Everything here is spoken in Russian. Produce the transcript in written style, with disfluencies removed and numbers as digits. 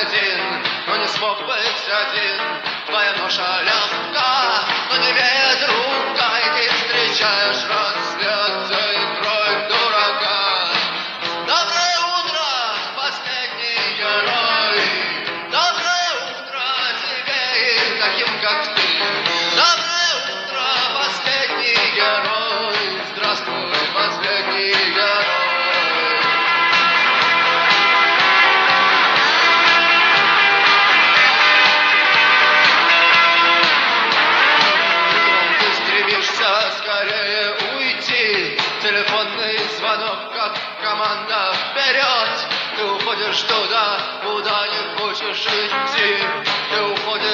один, но не смог быть один. Твоя ноша легка, но не веет рука, и ты встречаешь рассвет за игрой дурака. Доброе утро, последний герой. Доброе утро тебе и таким, как ты. Доброе утро, последний герой. Здравствуй, последний герой. Скорее уйти. Телефонный звонок, как команда вперед. Ты уходишь туда, куда не хочешь идти. Ты уходишь